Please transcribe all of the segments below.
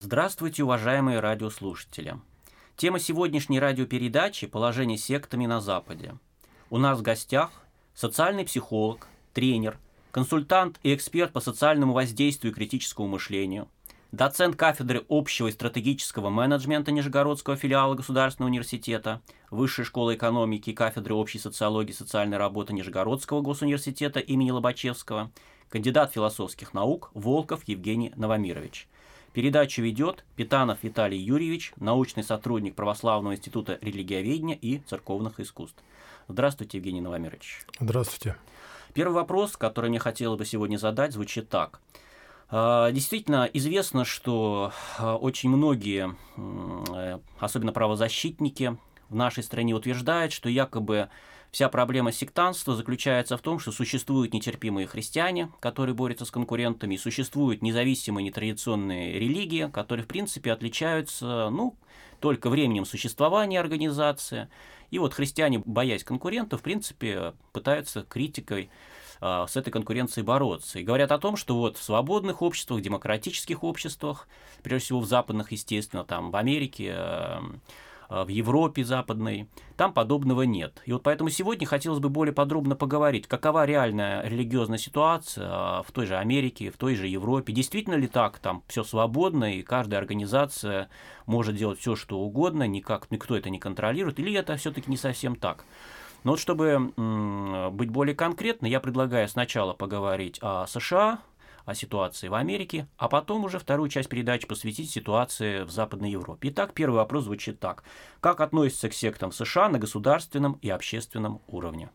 Здравствуйте, уважаемые радиослушатели. Тема сегодняшней радиопередачи – положение сектами на Западе. У нас в гостях социальный психолог, тренер, консультант и эксперт по социальному воздействию и критическому мышлению, доцент кафедры общего и стратегического менеджмента Нижегородского филиала Государственного университета, Высшей школы экономики и кафедры общей социологии и социальной работы Нижегородского госуниверситета имени Лобачевского, кандидат философских наук Волков Евгений Новомирович. Передачу ведет Питанов Виталий Юрьевич, научный сотрудник Православного института религиоведения и церковных искусств. Здравствуйте, Евгений Новомирович. Здравствуйте. Первый вопрос, который мне хотелось бы сегодня задать, звучит так. Действительно, известно, что очень многие, особенно правозащитники в нашей стране, утверждают, что якобы вся проблема сектантства заключается в том, что существуют нетерпимые христиане, которые борются с конкурентами, и существуют независимые нетрадиционные религии, которые, в принципе, отличаются, только временем существования организации. И вот христиане, боясь конкурентов, в принципе, пытаются критикой с этой конкуренцией бороться. И говорят о том, что вот в свободных обществах, демократических обществах, прежде всего в западных, естественно, там в Америке, в Европе западной, там подобного нет. И вот поэтому сегодня хотелось бы более подробно поговорить, какова реальная религиозная ситуация в той же Америке, в той же Европе. Действительно ли так, там все свободно, и каждая организация может делать все, что угодно, никто это не контролирует, или это все-таки не совсем так? Но вот чтобы быть более конкретно, я предлагаю сначала поговорить о США, о ситуации в Америке, а потом уже вторую часть передачи посвятить ситуации в Западной Европе. Итак, первый вопрос звучит так. Как относятся к сектам США на государственном и общественном уровне?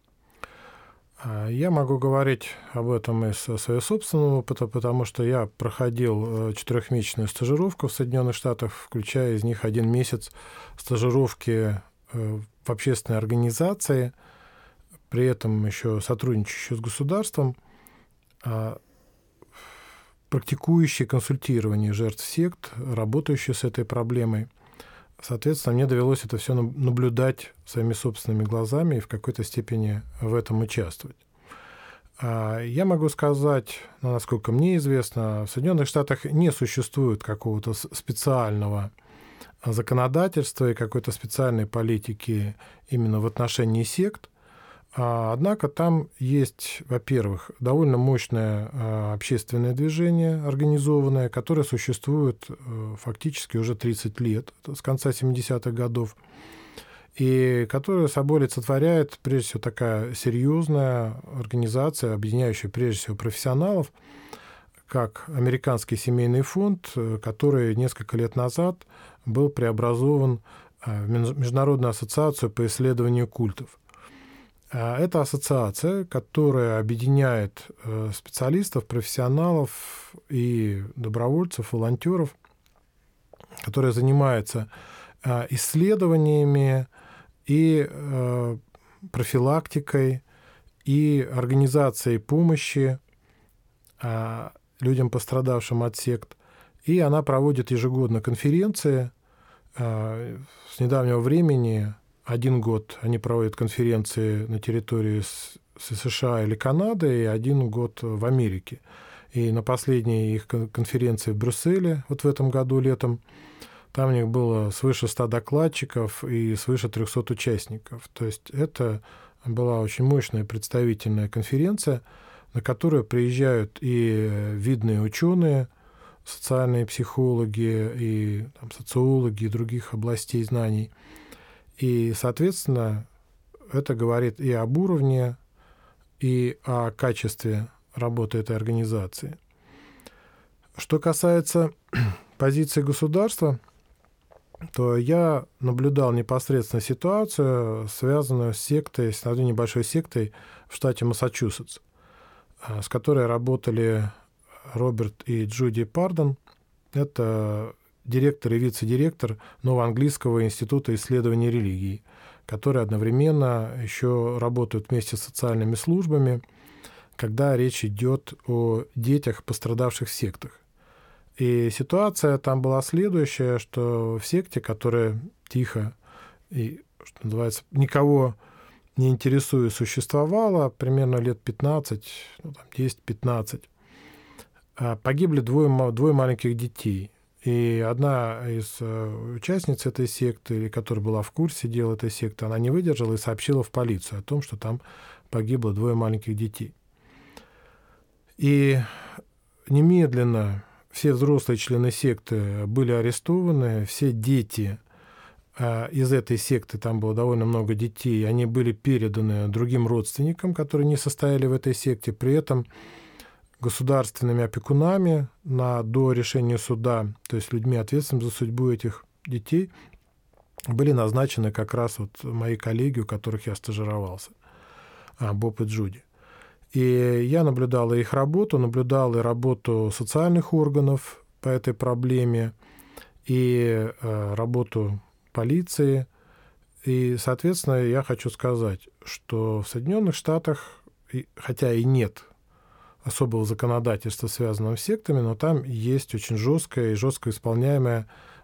Я могу говорить об этом из своего собственного опыта, потому что я проходил 4-месячную стажировку в Соединенных Штатах, включая из них 1 месяц стажировки в общественной организации, при этом еще сотрудничающей с государством, практикующие консультирование жертв сект, работающие с этой проблемой. Соответственно, мне довелось это все наблюдать своими собственными глазами и в какой-то степени в этом участвовать. Я могу сказать, насколько мне известно, в Соединенных Штатах не существует какого-то специального законодательства и какой-то специальной политики именно в отношении сект. Однако там есть, во-первых, довольно мощное общественное движение, организованное, которое существует фактически уже 30 лет, с конца 70-х годов, и которое собой олицетворяет, прежде всего, такая серьезная организация, объединяющая, прежде всего, профессионалов, как Американский семейный фонд, который несколько лет назад был преобразован в Международную ассоциацию по исследованию культов. Это ассоциация, которая объединяет специалистов, профессионалов и добровольцев, волонтеров, которая занимается исследованиями и профилактикой, и организацией помощи людям, пострадавшим от сект. И она проводит ежегодно конференции. С недавнего времени 1 год они проводят конференции на территории США или Канады, и 1 год в Америке. И на последней их конференции в Брюсселе, вот в этом году летом, там у них было свыше 100 докладчиков и свыше 300 участников. То есть это была очень мощная представительная конференция, на которую приезжают и видные ученые, социальные психологи, и социологи и других областей знаний. И, соответственно, это говорит и об уровне, и о качестве работы этой организации. Что касается позиции государства, то я наблюдал непосредственно ситуацию, связанную с сектой, с одной небольшой сектой в штате Массачусетс, с которой работали Роберт и Джуди Пардон. Это директор и вице-директор Новоанглийского института исследований религий, которые одновременно еще работают вместе с социальными службами, когда речь идет о детях, пострадавших в сектах. И ситуация там была следующая, что в секте, которая тихо и, что называется, никого не интересуя, существовала примерно лет 15, 10-15, погибли двое маленьких детей. И одна из участниц этой секты, которая была в курсе дела этой секты, она не выдержала и сообщила в полицию о том, что там погибло 2 маленьких детей. И немедленно все взрослые члены секты были арестованы, все дети из этой секты, там было довольно много детей, они были переданы другим родственникам, которые не состояли в этой секте. При этом государственными опекунами до решения суда, то есть людьми, ответственными за судьбу этих детей, были назначены как раз вот мои коллеги, у которых я стажировался, Боб и Джуди. И я наблюдал их работу, наблюдал и работу социальных органов по этой проблеме, и работу полиции. И, соответственно, я хочу сказать, что в Соединенных Штатах, хотя и нет особого законодательства, связанного с сектами, но там есть очень жесткие и жестко исполняемые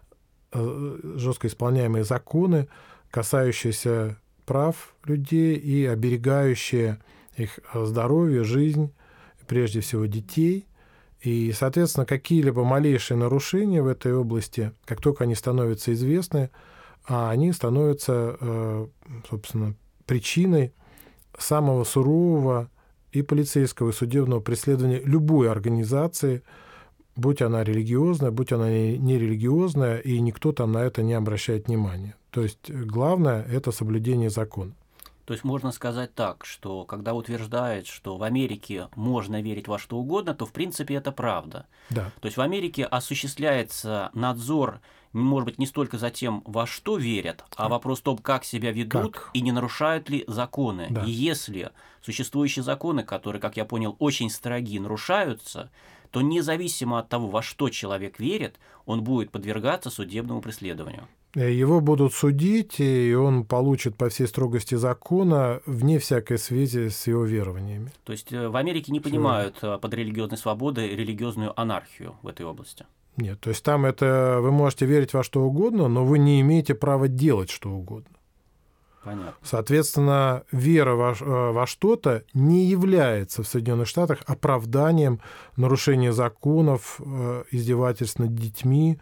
законы, касающиеся прав людей и оберегающие их здоровье, жизнь, прежде всего детей. И, соответственно, какие-либо малейшие нарушения в этой области, как только они становятся известны, они становятся, собственно, причиной самого сурового и полицейского, и судебного преследования любой организации, будь она религиозная, будь она нерелигиозная, и никто там на это не обращает внимания. То есть главное – это соблюдение закона. То есть можно сказать так, что когда утверждают, что в Америке можно верить во что угодно, то в принципе это правда. Да. То есть в Америке осуществляется надзор, может быть, не столько за тем, во что верят, а вопрос в том, как себя ведут и не нарушают ли законы. Да. И если существующие законы, которые, как я понял, очень строги, нарушаются, то независимо от того, во что человек верит, он будет подвергаться судебному преследованию. Его будут судить, и он получит по всей строгости закона вне всякой связи с его верованиями. То есть в Америке не понимают под религиозной свободой религиозную анархию в этой области? Нет, то есть там это вы можете верить во что угодно, но вы не имеете права делать что угодно. Понятно. Соответственно, вера во что-то не является в Соединенных Штатах оправданием нарушения законов, издевательств над детьми,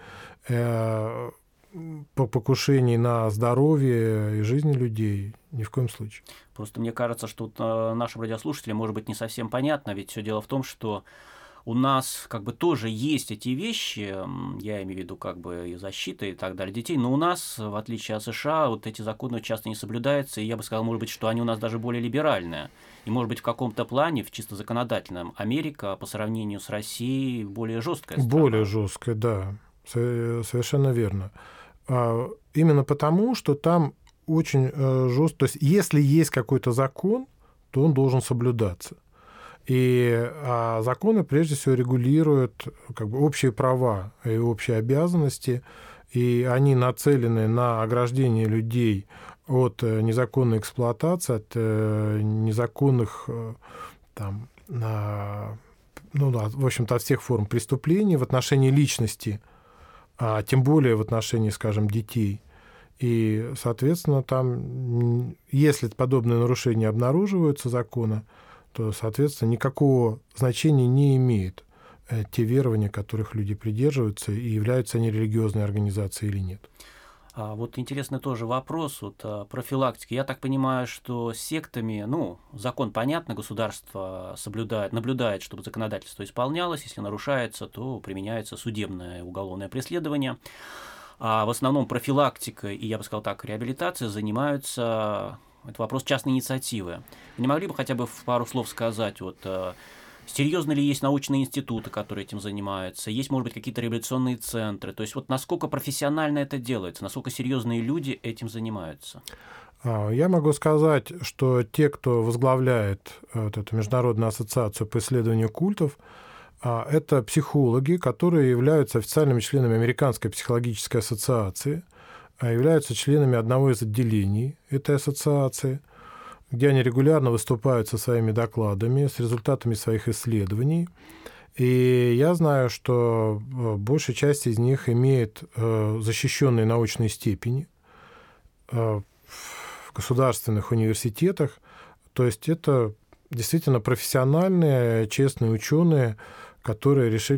покушений на здоровье и жизни людей. Ни в коем случае. Просто мне кажется, что нашим радиослушателям может быть не совсем понятно, ведь все дело в том, что у нас как бы тоже есть эти вещи, я имею в виду как бы и защита и так далее детей, но у нас, в отличие от США, вот эти законы часто не соблюдаются, и я бы сказал, может быть, что они у нас даже более либеральные. И, может быть, в каком-то плане, в чисто законодательном, Америка по сравнению с Россией более жесткая страна. Более жесткая, да, совершенно верно. Именно потому, что там очень жестко, то есть если есть какой-то закон, то он должен соблюдаться. И законы, прежде всего, регулируют как бы общие права и общие обязанности, и они нацелены на ограждение людей от незаконной эксплуатации, от незаконных, там, в общем-то, от всех форм преступлений в отношении личности, а тем более в отношении, скажем, детей. И, соответственно, там, если подобные нарушения обнаруживаются закона, то, соответственно, никакого значения не имеет те верования, которых люди придерживаются, и являются они религиозной организацией или нет. Вот интересный тоже вопрос профилактики. Я так понимаю, что с сектами, закон понятно, государство наблюдает, чтобы законодательство исполнялось. Если нарушается, то применяется судебное уголовное преследование. А в основном профилактикой и, я бы сказал так, реабилитацией занимаются... Это вопрос частной инициативы. Вы не могли бы хотя бы в пару слов сказать, серьезно ли есть научные институты, которые этим занимаются, есть, может быть, какие-то реабилитационные центры, то есть насколько профессионально это делается, насколько серьезные люди этим занимаются? Я могу сказать, что те, кто возглавляет эту Международную ассоциацию по исследованию культов, это психологи, которые являются официальными членами Американской психологической ассоциации, являются членами одного из отделений этой ассоциации, где они регулярно выступают со своими докладами, с результатами своих исследований. И я знаю, что большая часть из них имеет защищенные научные степени в государственных университетах. То есть это действительно профессиональные, честные ученые, которые решили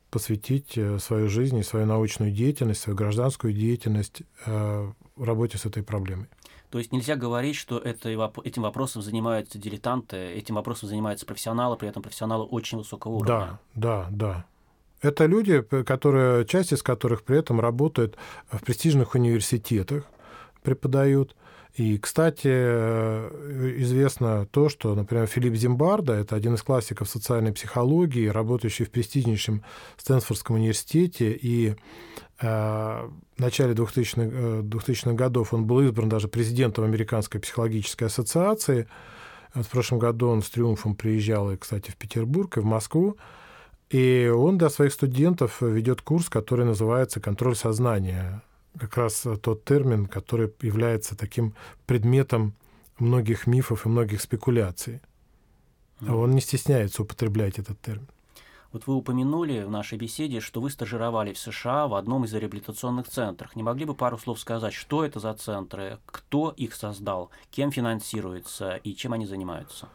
посвятить свою жизнь и свою научную деятельность, свою гражданскую деятельность работе с этой проблемой. То есть нельзя говорить, что этим вопросом занимаются дилетанты, этим вопросом занимаются профессионалы, при этом профессионалы очень высокого уровня. Да. Это люди, часть из которых при этом работают в престижных университетах, преподают. И, кстати, известно то, что, например, Филипп Зимбардо, это один из классиков социальной психологии, работающий в престижнейшем Стэнфордском университете, и в начале 2000-х годов он был избран даже президентом Американской психологической ассоциации. В прошлом году он с триумфом приезжал, кстати, в Петербург и в Москву. И он для своих студентов ведет курс, который называется «Контроль сознания». Как раз тот термин, который является таким предметом многих мифов и многих спекуляций. Он не стесняется употреблять этот термин. Вот вы упомянули в нашей беседе, что вы стажировали в США в одном из реабилитационных центров. Не могли бы пару слов сказать, что это за центры, кто их создал, кем финансируется и чем они занимаются?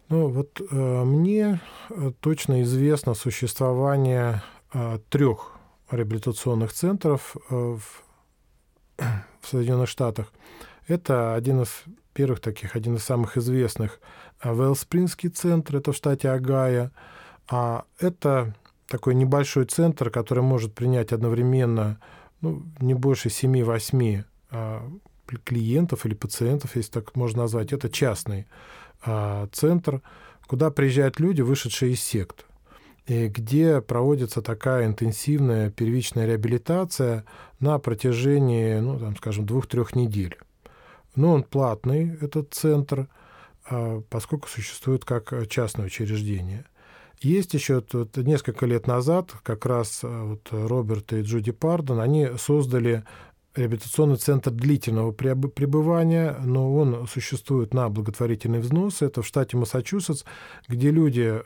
Мне точно известно существование 3 реабилитационных центров в Соединенных Штатах. Это один из самых известных Вэлл-Спрингский центр, это в штате Огайо. А это такой небольшой центр, который может принять одновременно не больше 7-8 клиентов или пациентов, если так можно назвать. Это частный центр, куда приезжают люди, вышедшие из сект, и где проводится такая интенсивная первичная реабилитация на протяжении, 2-3 недель. Но он платный, этот центр, поскольку существует как частное учреждение. Есть еще несколько лет назад как раз Роберт и Джуди Пардон, они создали реабилитационный центр длительного пребывания, но он существует на благотворительный взнос. Это в штате Массачусетс, где люди,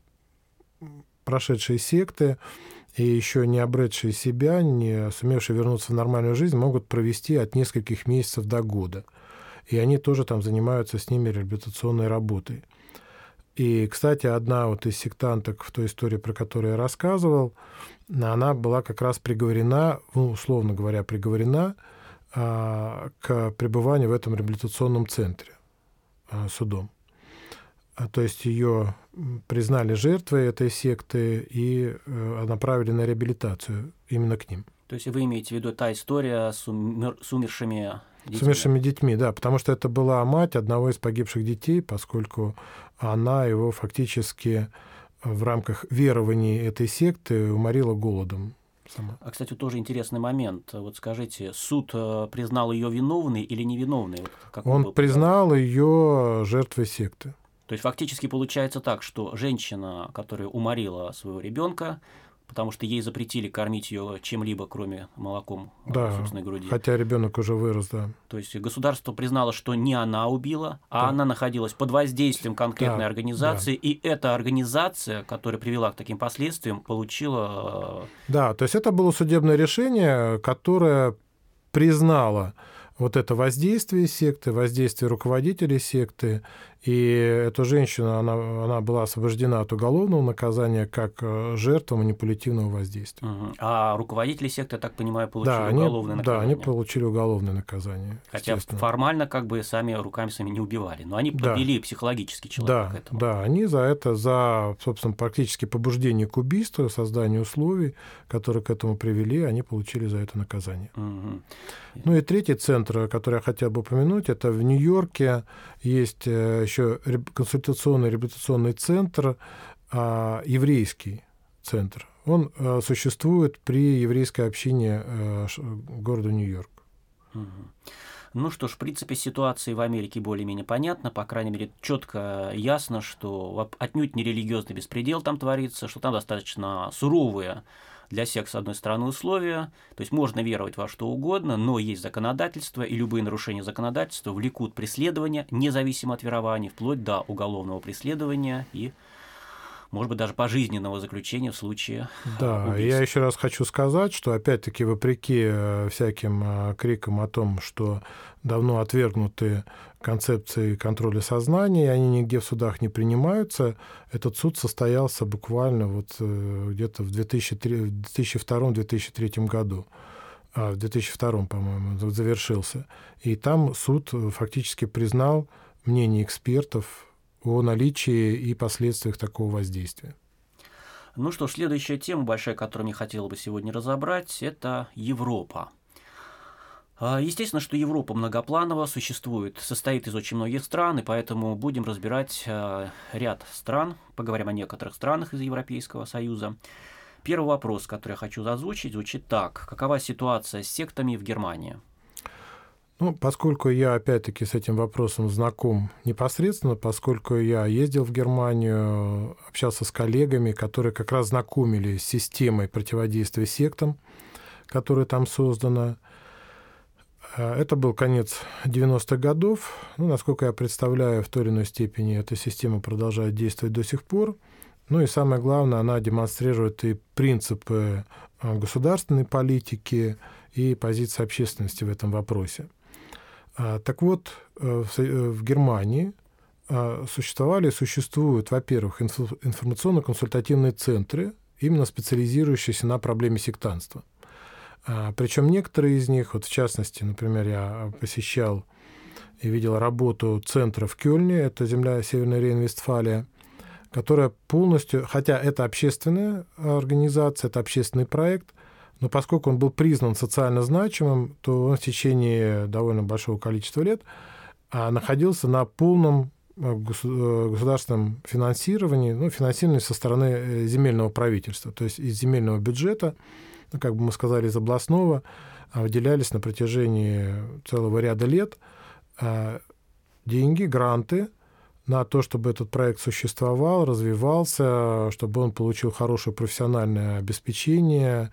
прошедшие секты и еще не обретшие себя, не сумевшие вернуться в нормальную жизнь, могут провести от нескольких месяцев до года. И они тоже там занимаются с ними реабилитационной работой. И, кстати, одна из сектанток в той истории, про которую я рассказывал, она была как раз приговорена, условно говоря, приговорена к пребыванию в этом реабилитационном центре судом. То есть ее признали жертвой этой секты и направили на реабилитацию именно к ним. То есть вы имеете в виду та история с умершими детьми? С умершими детьми, да, потому что это была мать одного из погибших детей, поскольку она его фактически в рамках верований этой секты уморила голодом сама. А, кстати, тоже интересный момент. Вот скажите, суд признал ее виновной или невиновной? Он признал ее жертвой секты. То есть фактически получается так, что женщина, которая уморила своего ребенка, потому что ей запретили кормить ее чем-либо, кроме молоком собственной груди. Хотя ребенок уже вырос, да. То есть государство признало, что не она убила, а она находилась под воздействием конкретной организации, и эта организация, которая привела к таким последствиям, получила... Да, то есть это было судебное решение, которое признало это воздействие секты, воздействие руководителей секты, и эту женщину, она была освобождена от уголовного наказания как жертва манипулятивного воздействия. А руководители секты, я так понимаю, получили уголовное наказание? Да, они получили уголовное наказание. Хотя формально сами руками своими не убивали, но они подвели психологически человека к этому. Да, они собственно, практически побуждение к убийству, создание условий, которые к этому привели, они получили за это наказание. И третий центр, который я хотел бы упомянуть, это в Нью-Йорке есть еще консультационный реабилитационный центр, еврейский центр. Он существует при еврейской общине города Нью-Йорк. Ну что ж, в принципе, ситуация в Америке более-менее понятна, по крайней мере, четко ясно, что отнюдь не религиозный беспредел там творится, что там достаточно суровые для всех, с одной стороны, условия, то есть можно веровать во что угодно, но есть законодательство, и любые нарушения законодательства влекут преследование, независимо от верования, вплоть до уголовного преследования и может быть, даже пожизненного заключения в случае Да, убийства. я еще раз хочу сказать, что опять-таки вопреки всяким крикам о том, что давно отвергнуты концепции контроля сознания, они нигде в судах не принимаются, этот суд состоялся буквально где-то в 2002-2003 году. В 2002, по-моему, завершился. И там суд фактически признал мнение экспертов о наличии и последствиях такого воздействия. Ну что ж, следующая тема большая, которую мне хотелось бы сегодня разобрать, это Европа. Естественно, что Европа многопланово существует, состоит из очень многих стран, и поэтому будем разбирать ряд стран, поговорим о некоторых странах из Европейского Союза. Первый вопрос, который я хочу озвучить, звучит так. Какова ситуация с сектами в Германии? Поскольку я, опять-таки, с этим вопросом знаком непосредственно, поскольку я ездил в Германию, общался с коллегами, которые как раз знакомились с системой противодействия сектам, которая там создана. Это был конец 90-х годов. Насколько я представляю, в той или иной степени эта система продолжает действовать до сих пор. И самое главное, она демонстрирует и принципы государственной политики, и позиции общественности в этом вопросе. Так вот, в Германии существовали и существуют, во-первых, информационно-консультативные центры, именно специализирующиеся на проблеме сектантства. Причем некоторые из них, в частности, например, я посещал и видел работу центра в Кёльне, это земля Северная Рейн-Вестфалия, которая полностью, хотя это общественная организация, это общественный проект, но поскольку он был признан социально значимым, то он в течение довольно большого количества лет находился на полном государственном финансировании, финансировании со стороны земельного правительства. То есть из земельного бюджета, как бы мы сказали, из областного, выделялись на протяжении целого ряда лет деньги, гранты на то, чтобы этот проект существовал, развивался, чтобы он получил хорошее профессиональное обеспечение,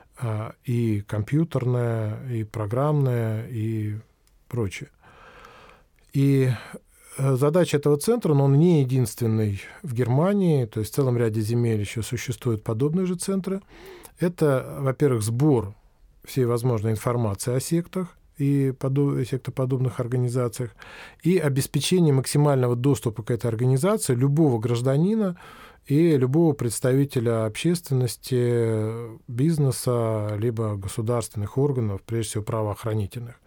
и компьютерное, и программное, и прочее. И задача этого центра, но он не единственный в Германии, то есть в целом ряде земель еще существуют подобные же центры. Это, во-первых, сбор всей возможной информации о сектах и сектоподобных организациях, и обеспечение максимального доступа к этой организации любого гражданина и любого представителя общественности, бизнеса, либо государственных органов, прежде всего правоохранительных.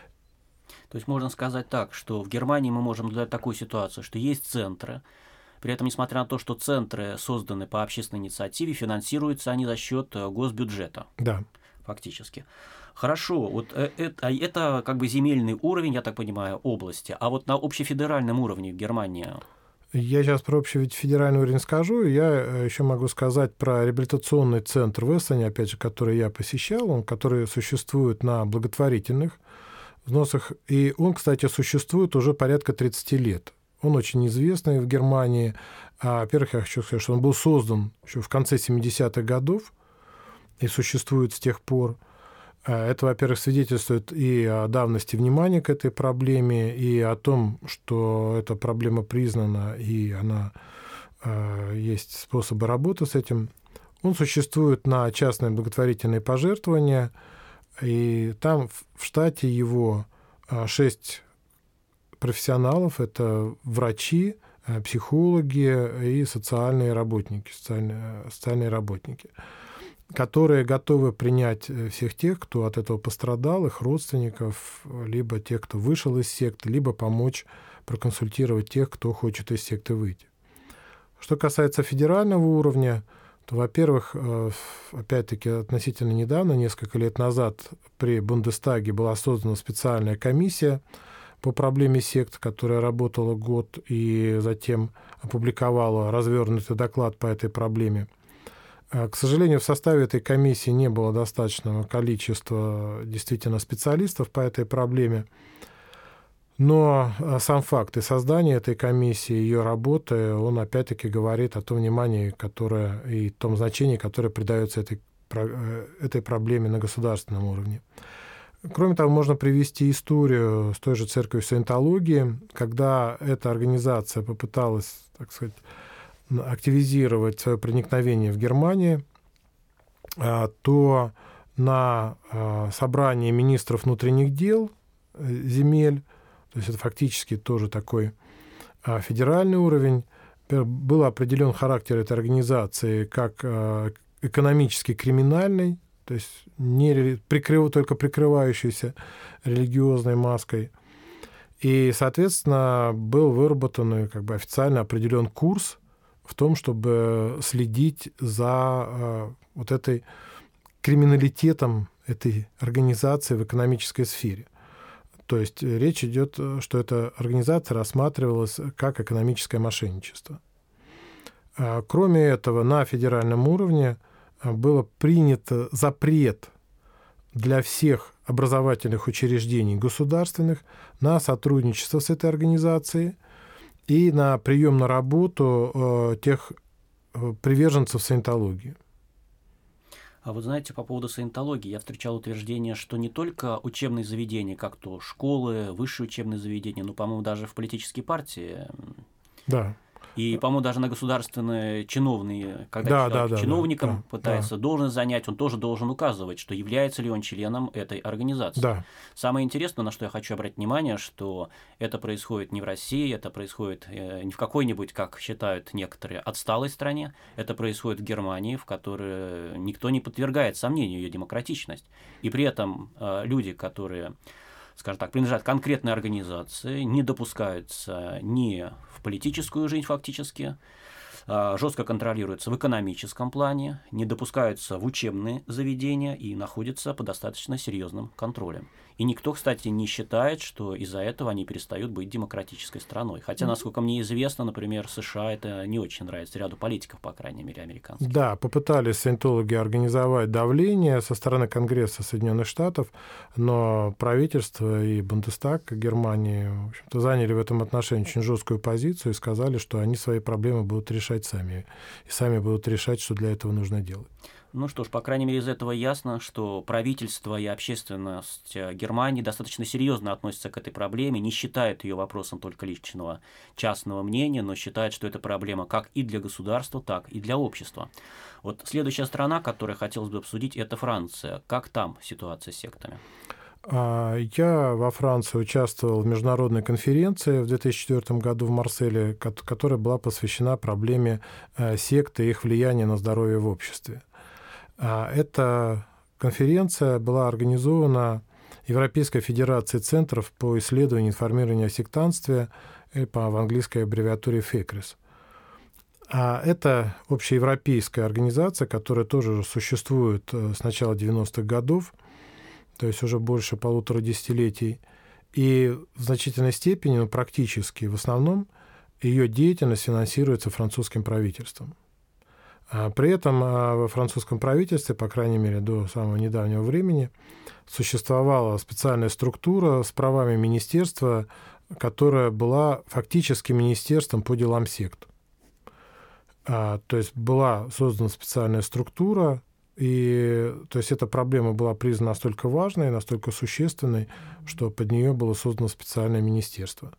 То есть можно сказать так, что в Германии мы можем наблюдать такую ситуацию, что есть центры, при этом, несмотря на то, что центры созданы по общественной инициативе, финансируются они за счет госбюджета. Да. Фактически. Хорошо, это как бы земельный уровень, я так понимаю, области. А вот на общефедеральном уровне в Германии... Я сейчас про общефедеральный уровень скажу. Я еще могу сказать про реабилитационный центр в Эссене, опять же, который я посещал, который существует на благотворительных взносах. И он, кстати, существует уже порядка 30 лет. Он очень известный в Германии. Во-первых, я хочу сказать, что он был создан еще в конце 70-х годов и существует с тех пор. Это, во-первых, свидетельствует и о давности внимания к этой проблеме, и о том, что эта проблема признана, и есть способы работы с этим. Он существует на частные благотворительные пожертвования, и там в штате его 6 профессионалов, это врачи, психологи и социальные работники, которые готовы принять всех тех, кто от этого пострадал, их родственников, либо тех, кто вышел из секты, либо помочь проконсультировать тех, кто хочет из секты выйти. Что касается федерального уровня, то, во-первых, опять-таки относительно недавно, несколько лет назад, при Бундестаге была создана специальная комиссия по проблеме сект, которая работала год и затем опубликовала развернутый доклад по этой проблеме. К сожалению, в составе этой комиссии не было достаточного количества действительно специалистов по этой проблеме. Но сам факт и создание этой комиссии, ее работы, он опять-таки говорит о том внимании, и том значении, которое придается этой проблеме на государственном уровне. Кроме того, можно привести историю с той же церковью саентологии, когда эта организация попыталась, так сказать, активизировать свое проникновение в Германию, то на собрании министров внутренних дел земель, то есть это фактически тоже такой федеральный уровень, был определен характер этой организации как экономически криминальный, то есть не только прикрывающийся религиозной маской. И, соответственно, был выработан как бы официально определен курс в том, чтобы следить за вот этой криминалитетом этой организации в экономической сфере. То есть речь идет, что эта организация рассматривалась как экономическое мошенничество. Кроме этого, на федеральном уровне был принят запрет для всех образовательных учреждений государственных на сотрудничество с этой организацией и на прием на работу тех приверженцев саентологии. А вот знаете, по поводу саентологии я встречал утверждение, что не только учебные заведения, как то школы, высшие учебные заведения, но, по-моему, даже в политические партии. Да. И, по-моему, даже на государственные чиновные, когда человек чиновником пытается должность занять, он тоже должен указывать, что является ли он членом этой организации. Да. Самое интересное, на что я хочу обратить внимание, что это происходит не в России, это происходит не в какой-нибудь, как считают некоторые, отсталой стране, это происходит в Германии, в которой никто не подвергает сомнению ее демократичность. И при этом люди, которые, скажем так, принадлежат конкретной организации, не допускаются ни в политическую жизнь фактически, жестко контролируются в экономическом плане, не допускаются в учебные заведения и находятся под достаточно серьезным контролем. И никто, кстати, не считает, что из-за этого они перестают быть демократической страной. Хотя, насколько мне известно, например, США это не очень нравится ряду политиков, по крайней мере, американских. Да, попытались саентологи организовать давление со стороны Конгресса Соединенных Штатов, но правительство и Бундестаг Германии, в общем-то, заняли в этом отношении очень жесткую позицию и сказали, что они свои проблемы будут решать сами. И сами будут решать, что для этого нужно делать. Ну что ж, по крайней мере, из этого ясно, что правительство и общественность Германии достаточно серьезно относятся к этой проблеме, не считают ее вопросом только личного, частного мнения, но считают, что это проблема как и для государства, так и для общества. Вот следующая страна, которую хотелось бы обсудить, это Франция. Как там ситуация с сектами? Я во Франции участвовал в международной конференции в 2004 году в Марселе, которая была посвящена проблеме сект и их влияния на здоровье в обществе. Эта конференция была организована Европейской Федерацией Центров по исследованию и информированию о сектантстве, в английской аббревиатуре FECRIS. Это общеевропейская организация, которая тоже существует с начала 90-х годов, то есть уже больше 1,5 десятилетий, и в значительной степени, практически в основном, ее деятельность финансируется французским правительством. При этом во французском правительстве, по крайней мере, до самого недавнего времени, существовала специальная структура с правами министерства, которая была фактически министерством по делам сект. То есть была создана специальная структура, и то есть эта проблема была признана настолько важной, настолько существенной, что под нее было создано специальное министерство.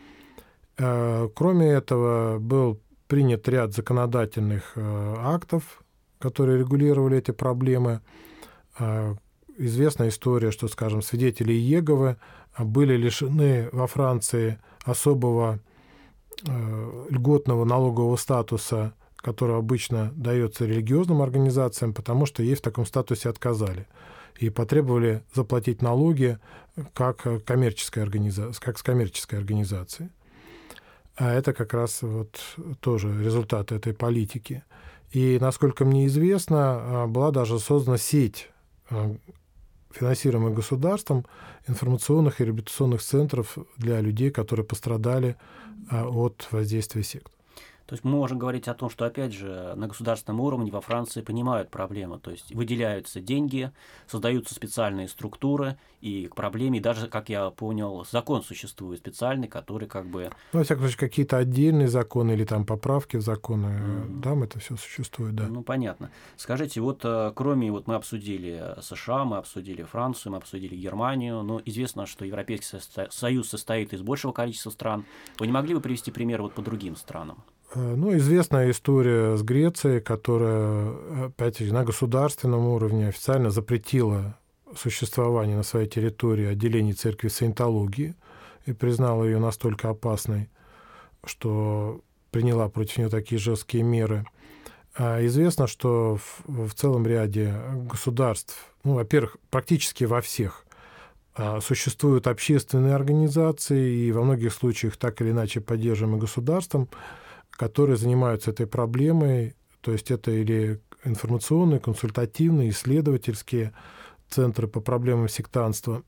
Кроме этого, был принят ряд законодательных актов, которые регулировали эти проблемы. Известная история, что, скажем, свидетели Иеговы были лишены во Франции особого льготного налогового статуса, который обычно дается религиозным организациям, потому что ей в таком статусе отказали и потребовали заплатить налоги как с коммерческой организацией. А это как раз вот тоже результат этой политики. И, насколько мне известно, была даже создана сеть финансируемых государством информационных и реабилитационных центров для людей, которые пострадали от воздействия сект. То есть мы можем говорить о том, что, опять же, на государственном уровне во Франции понимают проблему, то есть выделяются деньги, создаются специальные структуры, и к проблеме даже, как я понял, закон существует специальный, который как бы... Ну, во всяком случае, какие-то отдельные законы или там поправки в законы, там это все существует, да. Ну, понятно. Скажите, вот кроме, вот мы обсудили США, мы обсудили Францию, мы обсудили Германию, но известно, что Европейский Союз состоит из большего количества стран. Вы не могли бы привести пример вот по другим странам? Известная история с Грецией, которая, опять-таки, на государственном уровне официально запретила существование на своей территории отделений церкви саентологии и признала ее настолько опасной, что приняла против нее такие жесткие меры. Известно, что в целом ряде государств, во-первых, практически во всех, существуют общественные организации, и во многих случаях так или иначе поддерживаемые государством, которые занимаются этой проблемой, то есть это или информационные, консультативные, исследовательские центры по проблемам сектантства.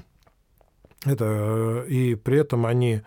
И при этом они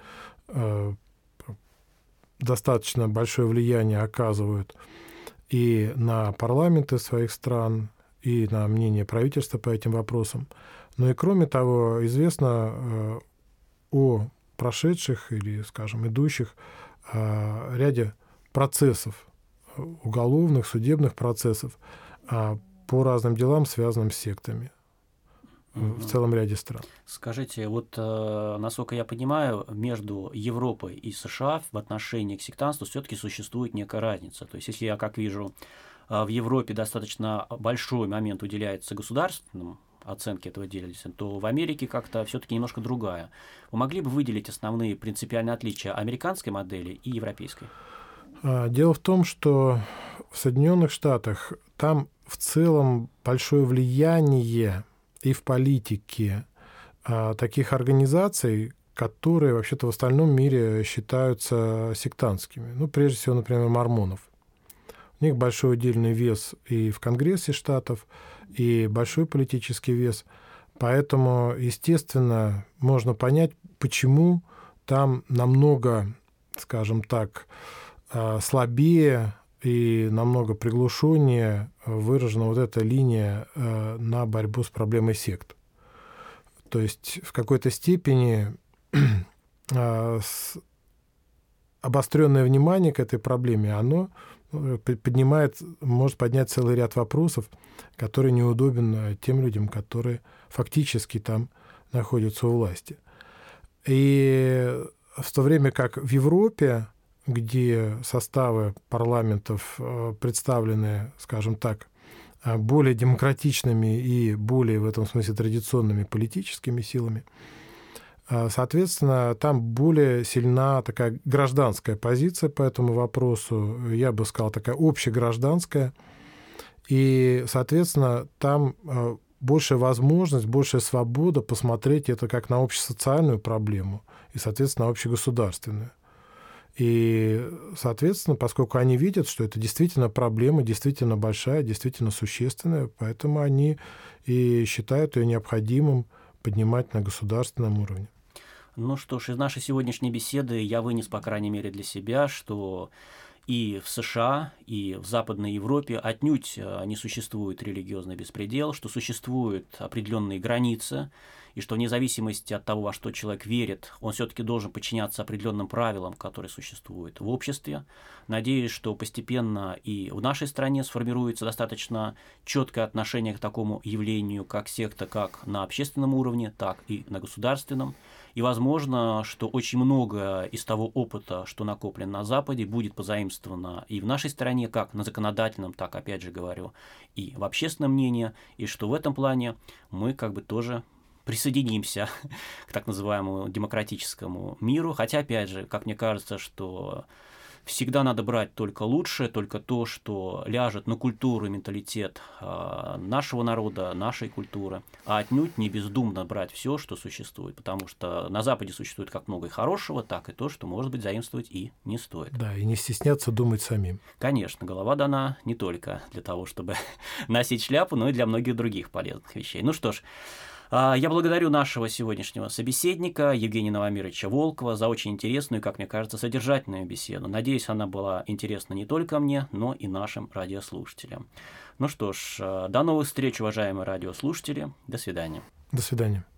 достаточно большое влияние оказывают и на парламенты своих стран, и на мнение правительства по этим вопросам. Но и кроме того, известно о прошедших или, скажем, идущих ряде процессов, уголовных, судебных процессов по разным делам, связанным с сектами в целом ряде стран. Скажите, насколько я понимаю, между Европой и США в отношении к сектантству все-таки существует некая разница. То есть, если я, как вижу, в Европе достаточно большой момент уделяется государственному оценке этого деятельности, то в Америке как-то все-таки немножко другая. Вы могли бы выделить основные принципиальные отличия американской модели и европейской? Дело в том, что в Соединенных Штатах там в целом большое влияние и в политике таких организаций, которые вообще-то в остальном мире считаются сектантскими. Прежде всего, например, мормонов. У них большой удельный вес и в Конгрессе штатов, и большой политический вес. Поэтому, естественно, можно понять, почему там намного, скажем так, слабее и намного приглушеннее выражена эта линия на борьбу с проблемой сект. То есть в какой-то степени обостренное внимание к этой проблеме, оно может поднять целый ряд вопросов, которые неудобен тем людям, которые фактически там находятся у власти. И в то время как в Европе, где составы парламентов представлены, скажем так, более демократичными и более в этом смысле традиционными политическими силами, соответственно, там более сильна такая гражданская позиция по этому вопросу, я бы сказал, такая общегражданская, и, соответственно, там большая возможность, большая свобода посмотреть это как на общесоциальную проблему и, соответственно, общегосударственную. И, соответственно, поскольку они видят, что это действительно проблема, действительно большая, действительно существенная, поэтому они и считают ее необходимым поднимать на государственном уровне. Ну что ж, из нашей сегодняшней беседы я вынес, по крайней мере, для себя, что и в США, и в Западной Европе отнюдь не существует религиозный беспредел, что существуют определенные границы, и что вне зависимости от того, во что человек верит, он все-таки должен подчиняться определенным правилам, которые существуют в обществе. Надеюсь, что постепенно и в нашей стране сформируется достаточно четкое отношение к такому явлению, как секта, как на общественном уровне, так и на государственном. И возможно, что очень многое из того опыта, что накоплен на Западе, будет позаимствовано и в нашей стране, как на законодательном, так, опять же говорю, и в общественном мнении, и что в этом плане мы тоже присоединимся к так называемому демократическому миру. Хотя, опять же, как мне кажется, что всегда надо брать только лучшее, только то, что ляжет на культуру и менталитет нашего народа, нашей культуры, а отнюдь не бездумно брать все, что существует, потому что на Западе существует как много и хорошего, так и то, что, может быть, заимствовать и не стоит. Да, и не стесняться думать самим. Конечно, голова дана не только для того, чтобы носить шляпу, но и для многих других полезных вещей. Ну что ж, я благодарю нашего сегодняшнего собеседника Евгения Новомировича Волкова за очень интересную и, как мне кажется, содержательную беседу. Надеюсь, она была интересна не только мне, но и нашим радиослушателям. Ну что ж, до новых встреч, уважаемые радиослушатели. До свидания. До свидания.